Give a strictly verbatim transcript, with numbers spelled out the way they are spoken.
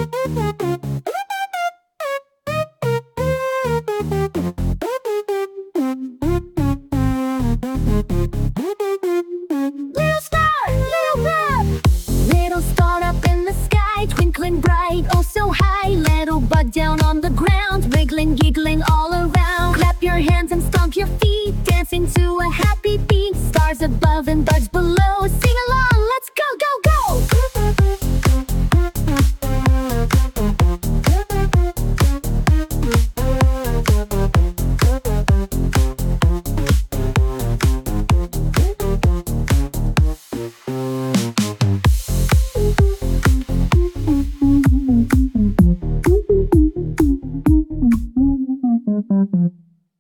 Bright, oh so high, little bug down on the ground, wriggling, giggling all around. Clap your hands and stomp your feet, dancing to a happy beat. Stars above and bugs below.